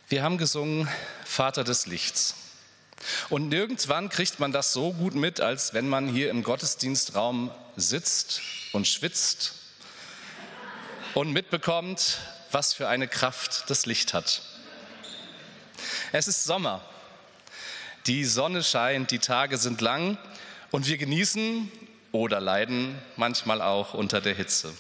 Wir haben gesungen, Vater des Lichts. Und nirgendwann kriegt man das so gut mit, als wenn man hier im Gottesdienstraum sitzt und schwitzt und mitbekommt, was für eine Kraft das Licht hat. Es ist Sommer. Die Sonne scheint, die Tage sind lang und wir genießen oder leiden manchmal auch unter der Hitze.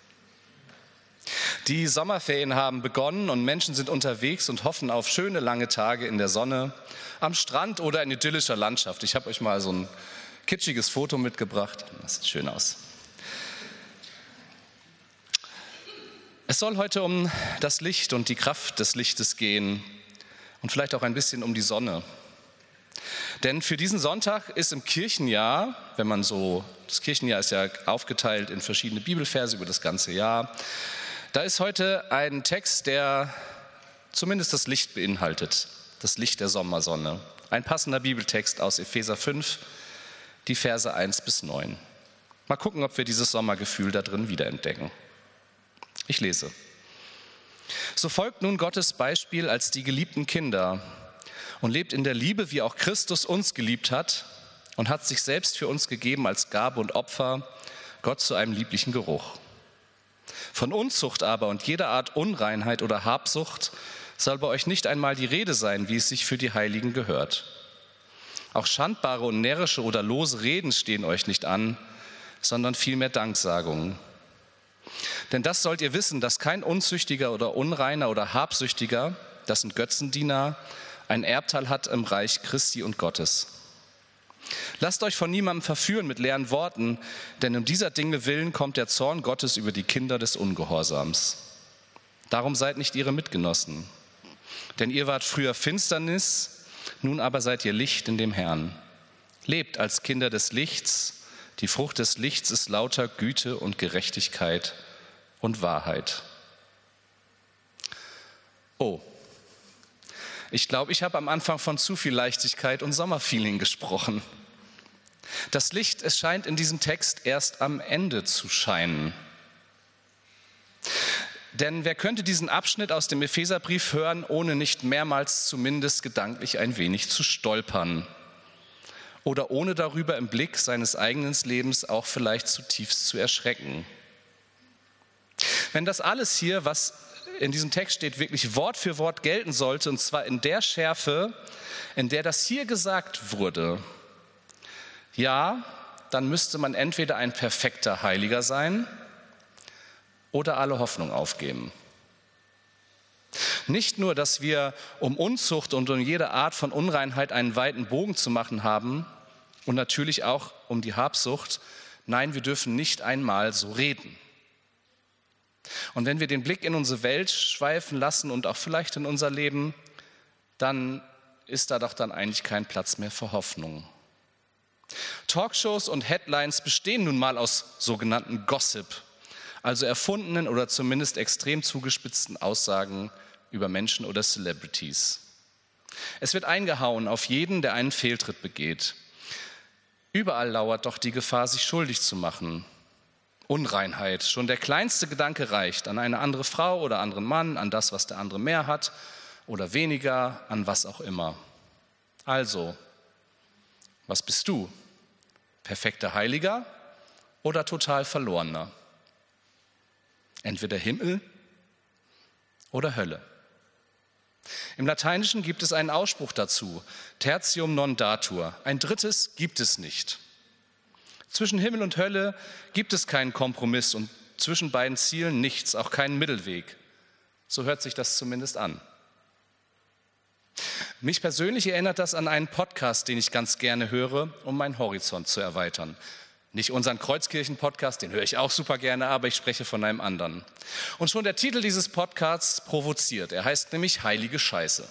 Die Sommerferien haben begonnen und Menschen sind unterwegs und hoffen auf schöne lange Tage in der Sonne, am Strand oder in idyllischer Landschaft. Ich habe euch mal so ein kitschiges Foto mitgebracht. Das sieht schön aus. Es soll heute um das Licht und die Kraft des Lichtes gehen und vielleicht auch ein bisschen um die Sonne. Denn für diesen Sonntag ist im Kirchenjahr, das Kirchenjahr ist ja aufgeteilt in verschiedene Bibelverse über das ganze Jahr, da ist heute ein Text, der zumindest das Licht beinhaltet, das Licht der Sommersonne. Ein passender Bibeltext aus Epheser 5, die Verse 1 bis 9. Mal gucken, ob wir dieses Sommergefühl da drin wiederentdecken. Ich lese. So folgt nun Gottes Beispiel als die geliebten Kinder und lebt in der Liebe, wie auch Christus uns geliebt hat und hat sich selbst für uns gegeben als Gabe und Opfer, Gott zu einem lieblichen Geruch. Von Unzucht aber und jeder Art Unreinheit oder Habsucht soll bei euch nicht einmal die Rede sein, wie es sich für die Heiligen gehört. Auch schandbare und närrische oder lose Reden stehen euch nicht an, sondern vielmehr Danksagungen. Denn das sollt ihr wissen, dass kein Unzüchtiger oder Unreiner oder Habsüchtiger, das sind Götzendiener, ein Erbteil hat im Reich Christi und Gottes. Lasst euch von niemandem verführen mit leeren Worten, denn um dieser Dinge willen kommt der Zorn Gottes über die Kinder des Ungehorsams. Darum seid nicht ihre Mitgenossen. Denn ihr wart früher Finsternis, nun aber seid ihr Licht in dem Herrn. Lebt als Kinder des Lichts. Die Frucht des Lichts ist lauter Güte und Gerechtigkeit und Wahrheit. Oh, ich glaube, ich habe am Anfang von zu viel Leichtigkeit und Sommerfeeling gesprochen. Das Licht, es scheint in diesem Text erst am Ende zu scheinen. Denn wer könnte diesen Abschnitt aus dem Epheserbrief hören, ohne nicht mehrmals zumindest gedanklich ein wenig zu stolpern? Oder ohne darüber im Blick seines eigenen Lebens auch vielleicht zutiefst zu erschrecken? Wenn das alles hier, was in diesem Text steht, wirklich Wort für Wort gelten sollte, und zwar in der Schärfe, in der das hier gesagt wurde, ja, dann müsste man entweder ein perfekter Heiliger sein oder alle Hoffnung aufgeben. Nicht nur, dass wir um Unzucht und um jede Art von Unreinheit einen weiten Bogen zu machen haben und natürlich auch um die Habsucht, nein, wir dürfen nicht einmal so reden. Und wenn wir den Blick in unsere Welt schweifen lassen und auch vielleicht in unser Leben, dann ist da doch dann eigentlich kein Platz mehr für Hoffnung. Talkshows und Headlines bestehen nun mal aus sogenannten Gossip, also erfundenen oder zumindest extrem zugespitzten Aussagen über Menschen oder Celebrities. Es wird eingehauen auf jeden, der einen Fehltritt begeht. Überall lauert doch die Gefahr, sich schuldig zu machen. Unreinheit, schon der kleinste Gedanke reicht, an eine andere Frau oder anderen Mann, an das, was der andere mehr hat oder weniger, an was auch immer. Also, was bist du? Perfekter Heiliger oder total Verlorener? Entweder Himmel oder Hölle. Im Lateinischen gibt es einen Ausspruch dazu, tertium non datur, ein drittes gibt es nicht. Zwischen Himmel und Hölle gibt es keinen Kompromiss und zwischen beiden Zielen nichts, auch keinen Mittelweg. So hört sich das zumindest an. Mich persönlich erinnert das an einen Podcast, den ich ganz gerne höre, um meinen Horizont zu erweitern. Nicht unseren Kreuzkirchen-Podcast, den höre ich auch super gerne, aber ich spreche von einem anderen. Und schon der Titel dieses Podcasts provoziert. Er heißt nämlich Heilige Scheiße.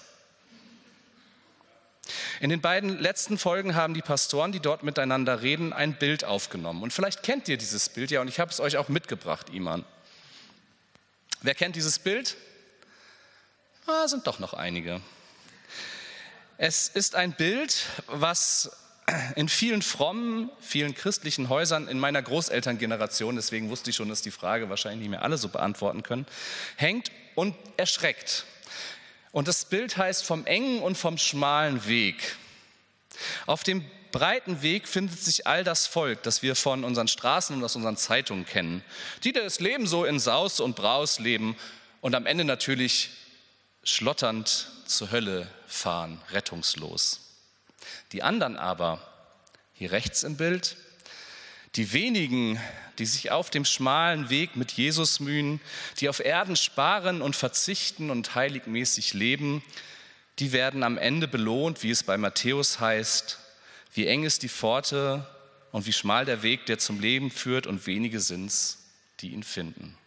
In den beiden letzten Folgen haben die Pastoren, die dort miteinander reden, ein Bild aufgenommen. Und vielleicht kennt ihr dieses Bild ja, und ich habe es euch auch mitgebracht, Iman. Wer kennt dieses Bild? Sind doch noch einige. Es ist ein Bild, was in vielen frommen, vielen christlichen Häusern in meiner Großelterngeneration, deswegen wusste ich schon, dass die Frage wahrscheinlich nicht mehr alle so beantworten können, hängt und erschreckt. Und das Bild heißt vom engen und vom schmalen Weg. Auf dem breiten Weg findet sich all das Volk, das wir von unseren Straßen und aus unseren Zeitungen kennen. Die das Leben so in Saus und Braus leben und am Ende natürlich schlotternd zur Hölle fahren, rettungslos. Die anderen aber, hier rechts im Bild, die wenigen, die sich auf dem schmalen Weg mit Jesus mühen, die auf Erden sparen und verzichten und heiligmäßig leben, die werden am Ende belohnt, wie es bei Matthäus heißt, wie eng ist die Pforte und wie schmal der Weg, der zum Leben führt, und wenige sind's, die ihn finden.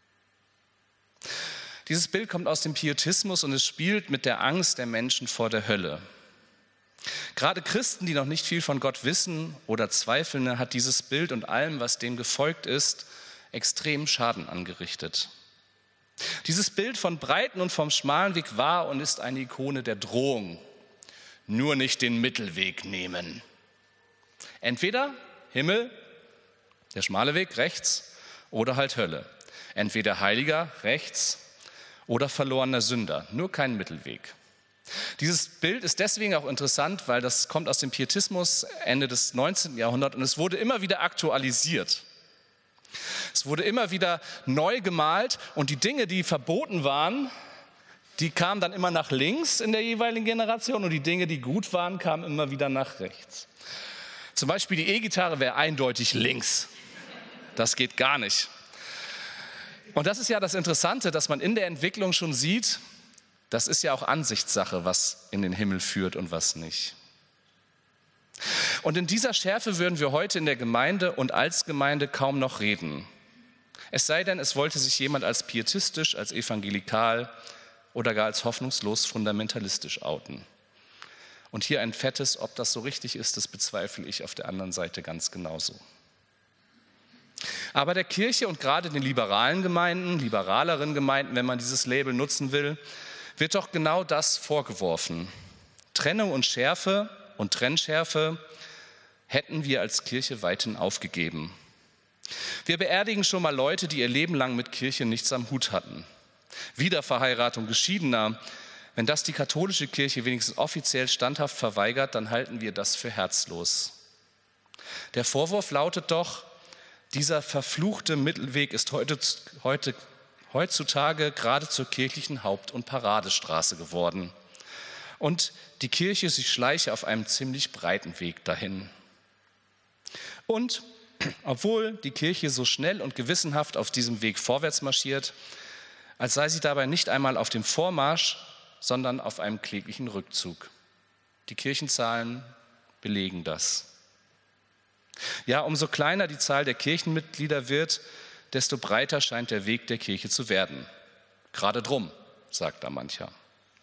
Dieses Bild kommt aus dem Pietismus und es spielt mit der Angst der Menschen vor der Hölle. Gerade Christen, die noch nicht viel von Gott wissen oder zweifeln, hat dieses Bild und allem, was dem gefolgt ist, extrem Schaden angerichtet. Dieses Bild von breiten und vom schmalen Weg war und ist eine Ikone der Drohung. Nur nicht den Mittelweg nehmen. Entweder Himmel, der schmale Weg rechts, oder halt Hölle. Entweder Heiliger rechts oder verlorener Sünder. Nur kein Mittelweg. Dieses Bild ist deswegen auch interessant, weil das kommt aus dem Pietismus Ende des 19. Jahrhunderts und es wurde immer wieder aktualisiert. Es wurde immer wieder neu gemalt und die Dinge, die verboten waren, die kamen dann immer nach links in der jeweiligen Generation und die Dinge, die gut waren, kamen immer wieder nach rechts. Zum Beispiel die E-Gitarre wäre eindeutig links. Das geht gar nicht. Und das ist ja das Interessante, dass man in der Entwicklung schon sieht, das ist ja auch Ansichtssache, was in den Himmel führt und was nicht. Und in dieser Schärfe würden wir heute in der Gemeinde und als Gemeinde kaum noch reden. Es sei denn, es wollte sich jemand als pietistisch, als evangelikal oder gar als hoffnungslos fundamentalistisch outen. Und hier ein fettes, ob das so richtig ist, das bezweifle ich auf der anderen Seite ganz genauso. Aber der Kirche und gerade den liberalen Gemeinden, liberaleren Gemeinden, wenn man dieses Label nutzen will, wird doch genau das vorgeworfen. Trennung und Schärfe und Trennschärfe hätten wir als Kirche weithin aufgegeben. Wir beerdigen schon mal Leute, die ihr Leben lang mit Kirche nichts am Hut hatten. Wiederverheiratung Geschiedener, wenn das die katholische Kirche wenigstens offiziell standhaft verweigert, dann halten wir das für herzlos. Der Vorwurf lautet doch, dieser verfluchte Mittelweg ist heutzutage gerade zur kirchlichen Haupt- und Paradestraße geworden. Und die Kirche, sie schleiche auf einem ziemlich breiten Weg dahin. Und obwohl die Kirche so schnell und gewissenhaft auf diesem Weg vorwärts marschiert, als sei sie dabei nicht einmal auf dem Vormarsch, sondern auf einem kläglichen Rückzug. Die Kirchenzahlen belegen das. Ja, umso kleiner die Zahl der Kirchenmitglieder wird, desto breiter scheint der Weg der Kirche zu werden. Gerade drum, sagt da mancher.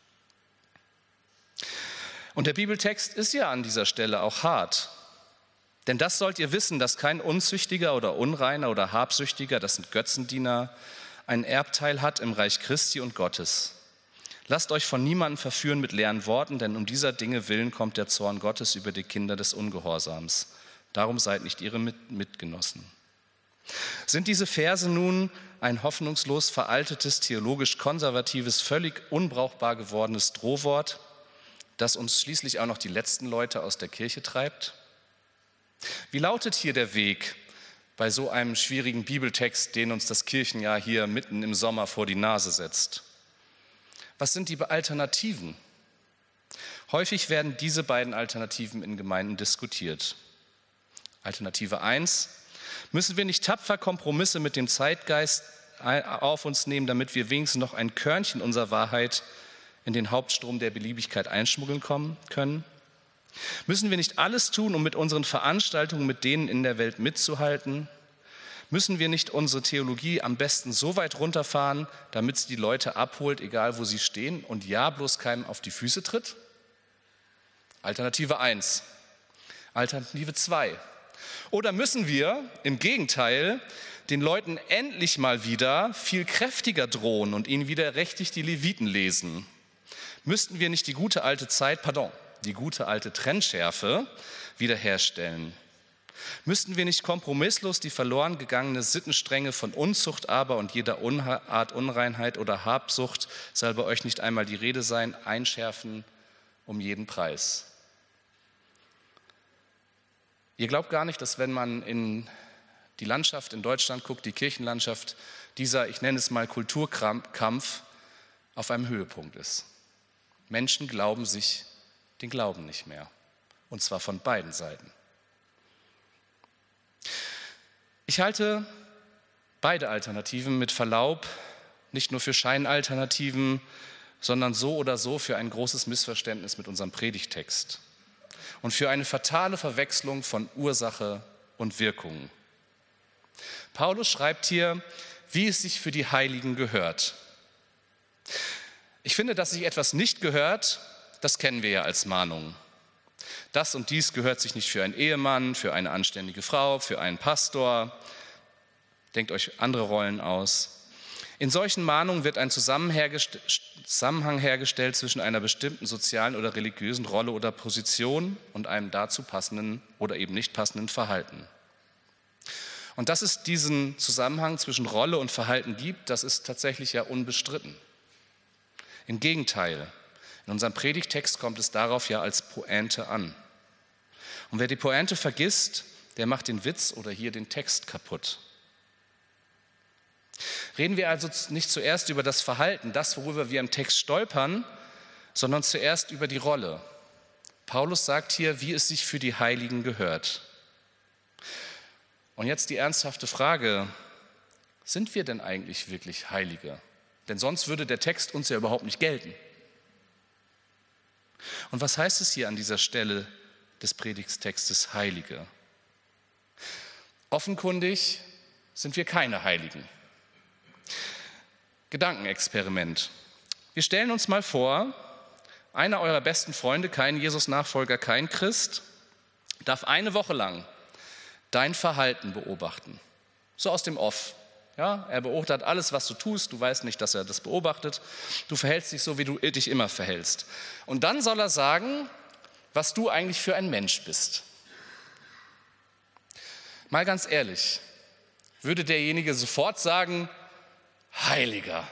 Und der Bibeltext ist ja an dieser Stelle auch hart. Denn das sollt ihr wissen, dass kein Unzüchtiger oder Unreiner oder Habsüchtiger, das sind Götzendiener, einen Erbteil hat im Reich Christi und Gottes. Lasst euch von niemandem verführen mit leeren Worten, denn um dieser Dinge willen kommt der Zorn Gottes über die Kinder des Ungehorsams. Darum seid nicht ihre Mitgenossen. Sind diese Verse nun ein hoffnungslos veraltetes, theologisch konservatives, völlig unbrauchbar gewordenes Drohwort, das uns schließlich auch noch die letzten Leute aus der Kirche treibt? Wie lautet hier der Weg bei so einem schwierigen Bibeltext, den uns das Kirchenjahr hier mitten im Sommer vor die Nase setzt? Was sind die Alternativen? Häufig werden diese beiden Alternativen in Gemeinden diskutiert. Alternative 1: Müssen wir nicht tapfer Kompromisse mit dem Zeitgeist auf uns nehmen, damit wir wenigstens noch ein Körnchen unserer Wahrheit in den Hauptstrom der Beliebigkeit einschmuggeln können? Müssen wir nicht alles tun, um mit unseren Veranstaltungen mit denen in der Welt mitzuhalten? Müssen wir nicht unsere Theologie am besten so weit runterfahren, damit sie die Leute abholt, egal wo sie stehen, und ja bloß keinem auf die Füße tritt? Alternative 1. Alternative 2. Oder müssen wir im Gegenteil den Leuten endlich mal wieder viel kräftiger drohen und ihnen wieder richtig die Leviten lesen? Müssten wir nicht die gute alte Trennschärfe wiederherstellen? Müssten wir nicht kompromisslos die verloren gegangene Sittenstrenge von Unzucht aber und jeder Art Unreinheit oder Habsucht, soll bei euch nicht einmal die Rede sein, einschärfen um jeden Preis? Ihr glaubt gar nicht, dass wenn man in die Landschaft in Deutschland guckt, die Kirchenlandschaft, dieser, ich nenne es mal Kulturkampf, auf einem Höhepunkt ist. Menschen glauben sich den Glauben nicht mehr. Und zwar von beiden Seiten. Ich halte beide Alternativen mit Verlaub nicht nur für Scheinalternativen, sondern so oder so für ein großes Missverständnis mit unserem Predigtext und für eine fatale Verwechslung von Ursache und Wirkung. Paulus schreibt hier, wie es sich für die Heiligen gehört. Ich finde, dass sich etwas nicht gehört, das kennen wir ja als Mahnung. Das und dies gehört sich nicht für einen Ehemann, für eine anständige Frau, für einen Pastor. Denkt euch andere Rollen aus. In solchen Mahnungen wird ein Zusammenhang hergestellt zwischen einer bestimmten sozialen oder religiösen Rolle oder Position und einem dazu passenden oder eben nicht passenden Verhalten. Und dass es diesen Zusammenhang zwischen Rolle und Verhalten gibt, das ist tatsächlich ja unbestritten. Im Gegenteil, in unserem Predigtext kommt es darauf ja als Pointe an. Und wer die Pointe vergisst, der macht den Witz oder hier den Text kaputt. Reden wir also nicht zuerst über das Verhalten, das, worüber wir im Text stolpern, sondern zuerst über die Rolle. Paulus sagt hier, wie es sich für die Heiligen gehört. Und jetzt die ernsthafte Frage, sind wir denn eigentlich wirklich Heilige? Denn sonst würde der Text uns ja überhaupt nicht gelten. Und was heißt es hier an dieser Stelle des Predigtextes Heilige? Offenkundig sind wir keine Heiligen. Gedankenexperiment. Wir stellen uns mal vor, einer eurer besten Freunde, kein Jesus-Nachfolger, kein Christ, darf eine Woche lang dein Verhalten beobachten. So aus dem Off. Ja, er beobachtet alles, was du tust. Du weißt nicht, dass er das beobachtet. Du verhältst dich so, wie du dich immer verhältst. Und dann soll er sagen, was du eigentlich für ein Mensch bist. Mal ganz ehrlich, würde derjenige sofort sagen, Heiliger.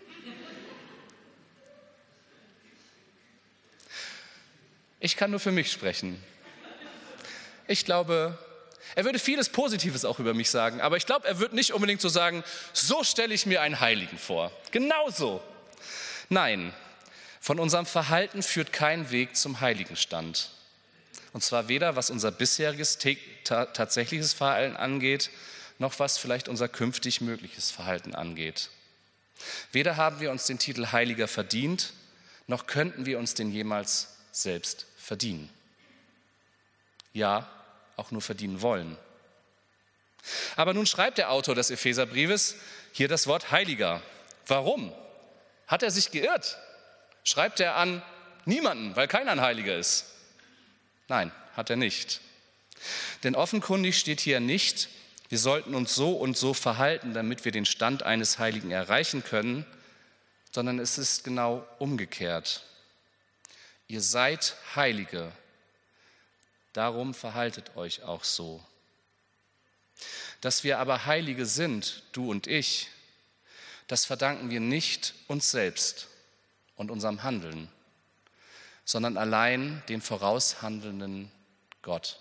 Ich kann nur für mich sprechen. Ich glaube, er würde vieles Positives auch über mich sagen, aber ich glaube, er würde nicht unbedingt so sagen, so stelle ich mir einen Heiligen vor. Genauso. Nein, von unserem Verhalten führt kein Weg zum Heiligenstand. Und zwar weder, was unser bisheriges tatsächliches Verhalten angeht, noch was vielleicht unser künftig mögliches Verhalten angeht. Weder haben wir uns den Titel Heiliger verdient, noch könnten wir uns den jemals selbst verdienen. Ja, auch nur verdienen wollen. Aber nun schreibt der Autor des Epheserbriefes hier das Wort Heiliger. Warum? Hat er sich geirrt? Schreibt er an niemanden, weil keiner ein Heiliger ist? Nein, hat er nicht. Denn offenkundig steht hier nicht, wir sollten uns so und so verhalten, damit wir den Stand eines Heiligen erreichen können, sondern es ist genau umgekehrt. Ihr seid Heilige, darum verhaltet euch auch so. Dass wir aber Heilige sind, du und ich, das verdanken wir nicht uns selbst und unserem Handeln, sondern allein dem voraushandelnden Gott.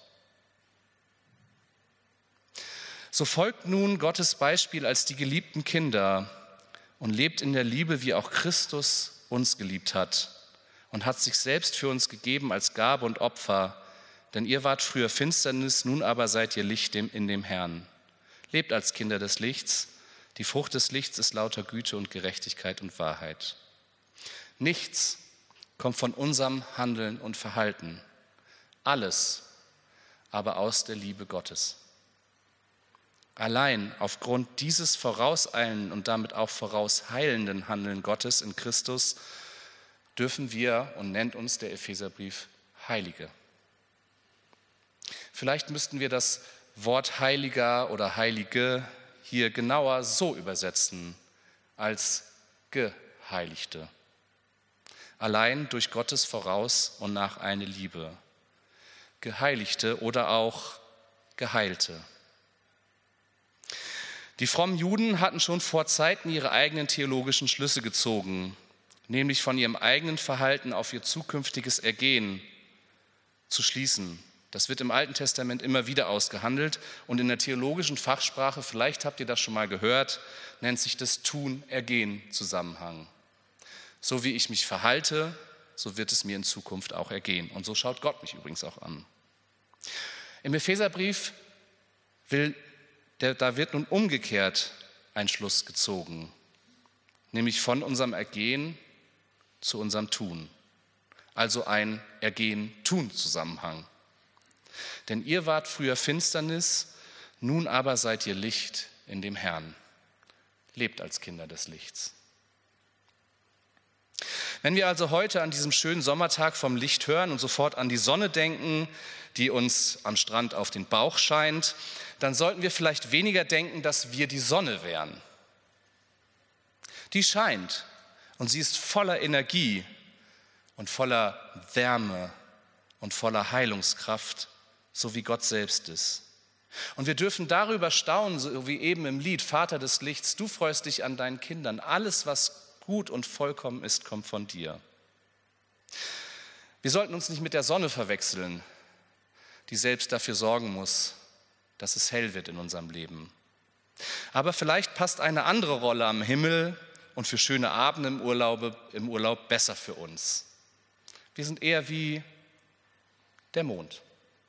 So folgt nun Gottes Beispiel als die geliebten Kinder und lebt in der Liebe, wie auch Christus uns geliebt hat und hat sich selbst für uns gegeben als Gabe und Opfer, denn ihr wart früher Finsternis, nun aber seid ihr Licht in dem Herrn. Lebt als Kinder des Lichts, die Frucht des Lichts ist lauter Güte und Gerechtigkeit und Wahrheit. Nichts kommt von unserem Handeln und Verhalten, alles aber aus der Liebe Gottes. Allein aufgrund dieses vorauseilenden und damit auch vorausheilenden Handeln Gottes in Christus dürfen wir, und nennt uns der Epheserbrief, Heilige. Vielleicht müssten wir das Wort Heiliger oder Heilige hier genauer so übersetzen als Geheiligte. Allein durch Gottes voraus und nach eine Liebe. Geheiligte oder auch Geheilte. Die frommen Juden hatten schon vor Zeiten ihre eigenen theologischen Schlüsse gezogen, nämlich von ihrem eigenen Verhalten auf ihr zukünftiges Ergehen zu schließen. Das wird im Alten Testament immer wieder ausgehandelt und in der theologischen Fachsprache, vielleicht habt ihr das schon mal gehört, nennt sich das Tun-Ergehen-Zusammenhang. So wie ich mich verhalte, so wird es mir in Zukunft auch ergehen. Und so schaut Gott mich übrigens auch an. Im Epheserbrief da wird nun umgekehrt ein Schluss gezogen, nämlich von unserem Ergehen zu unserem Tun. Also ein Ergehen-Tun-Zusammenhang. Denn ihr wart früher Finsternis, nun aber seid ihr Licht in dem Herrn. Lebt als Kinder des Lichts. Wenn wir also heute an diesem schönen Sommertag vom Licht hören und sofort an die Sonne denken, die uns am Strand auf den Bauch scheint, dann sollten wir vielleicht weniger denken, dass wir die Sonne wären. Die scheint und sie ist voller Energie und voller Wärme und voller Heilungskraft, so wie Gott selbst ist. Und wir dürfen darüber staunen, so wie eben im Lied Vater des Lichts, du freust dich an deinen Kindern. Alles, was gut und vollkommen ist, kommt von dir. Wir sollten uns nicht mit der Sonne verwechseln, die selbst dafür sorgen muss, dass es hell wird in unserem Leben. Aber vielleicht passt eine andere Rolle am Himmel und für schöne Abende im Urlaub besser für uns. Wir sind eher wie der Mond.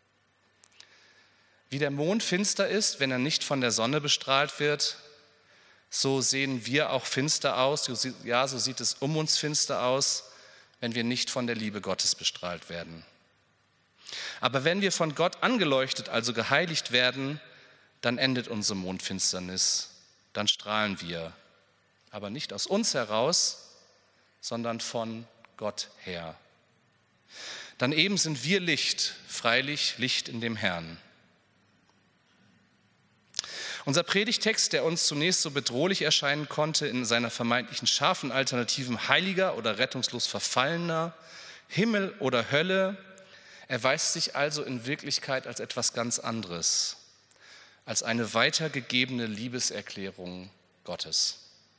Wie der Mond finster ist, wenn er nicht von der Sonne bestrahlt wird, so sehen wir auch finster aus. Ja, so sieht es um uns finster aus, wenn wir nicht von der Liebe Gottes bestrahlt werden. Aber wenn wir von Gott angeleuchtet, also geheiligt werden, dann endet unsere Mondfinsternis, dann strahlen wir. Aber nicht aus uns heraus, sondern von Gott her. Dann eben sind wir Licht, freilich Licht in dem Herrn. Unser Predigtext, der uns zunächst so bedrohlich erscheinen konnte in seiner vermeintlichen scharfen Alternativen Heiliger oder rettungslos Verfallener, Himmel oder Hölle, erweist sich also in Wirklichkeit als etwas ganz anderes, als eine weitergegebene Liebeserklärung Gottes.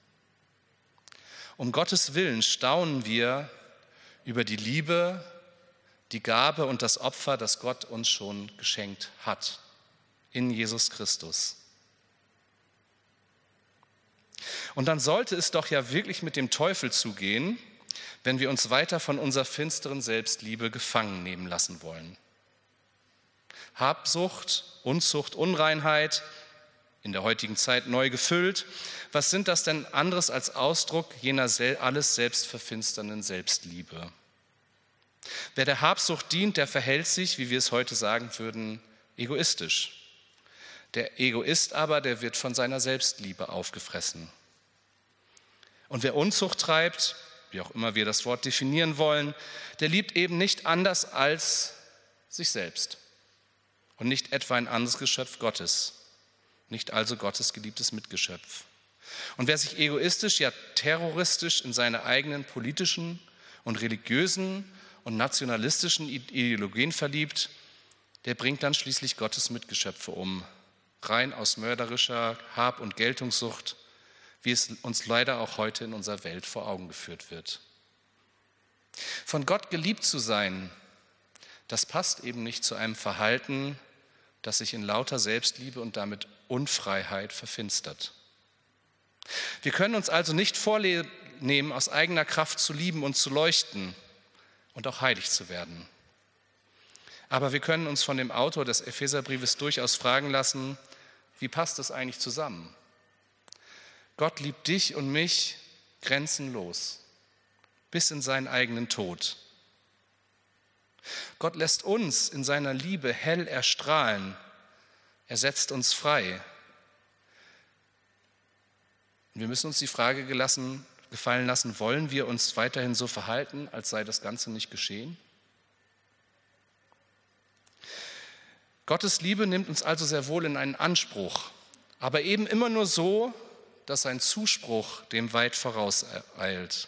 Um Gottes Willen staunen wir über die Liebe, die Gabe und das Opfer, das Gott uns schon geschenkt hat, in Jesus Christus. Und dann sollte es doch ja wirklich mit dem Teufel zugehen, wenn wir uns weiter von unserer finsteren Selbstliebe gefangen nehmen lassen wollen. Habsucht, Unzucht, Unreinheit, in der heutigen Zeit neu gefüllt, was sind das denn anderes als Ausdruck jener alles selbstverfinsternden Selbstliebe? Wer der Habsucht dient, der verhält sich, wie wir es heute sagen würden, egoistisch. Der Egoist aber, der wird von seiner Selbstliebe aufgefressen. Und wer Unzucht treibt, wie auch immer wir das Wort definieren wollen, der liebt eben nicht anders als sich selbst und nicht etwa ein anderes Geschöpf Gottes, nicht also Gottes geliebtes Mitgeschöpf. Und wer sich egoistisch, ja terroristisch in seine eigenen politischen und religiösen und nationalistischen Ideologien verliebt, der bringt dann schließlich Gottes Mitgeschöpfe um, rein aus mörderischer Hab- und Geltungssucht, wie es uns leider auch heute in unserer Welt vor Augen geführt wird. Von Gott geliebt zu sein, das passt eben nicht zu einem Verhalten, das sich in lauter Selbstliebe und damit Unfreiheit verfinstert. Wir können uns also nicht vornehmen, aus eigener Kraft zu lieben und zu leuchten und auch heilig zu werden. Aber wir können uns von dem Autor des Epheserbriefes durchaus fragen lassen, wie passt es eigentlich zusammen? Gott liebt dich und mich grenzenlos, bis in seinen eigenen Tod. Gott lässt uns in seiner Liebe hell erstrahlen. Er setzt uns frei. Und wir müssen uns die Frage gefallen lassen, wollen wir uns weiterhin so verhalten, als sei das Ganze nicht geschehen? Gottes Liebe nimmt uns also sehr wohl in einen Anspruch, aber eben immer nur so, dass sein Zuspruch dem weit vorauseilt.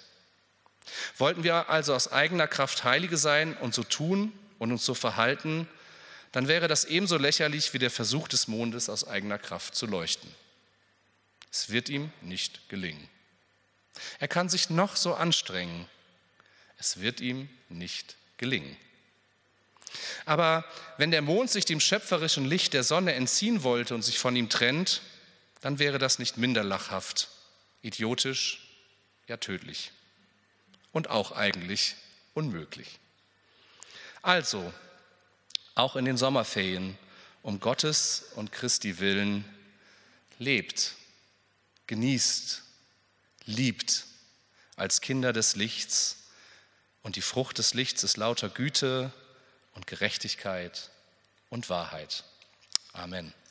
Wollten wir also aus eigener Kraft Heilige sein und so tun und uns so verhalten, dann wäre das ebenso lächerlich wie der Versuch des Mondes aus eigener Kraft zu leuchten. Es wird ihm nicht gelingen. Er kann sich noch so anstrengen. Es wird ihm nicht gelingen. Aber wenn der Mond sich dem schöpferischen Licht der Sonne entziehen wollte und sich von ihm trennt, dann wäre das nicht minder lachhaft, idiotisch, ja tödlich und auch eigentlich unmöglich. Also, auch in den Sommerferien, um Gottes und Christi willen, lebt, genießt, liebt als Kinder des Lichts, und die Frucht des Lichts ist lauter Güte und Gerechtigkeit und Wahrheit. Amen.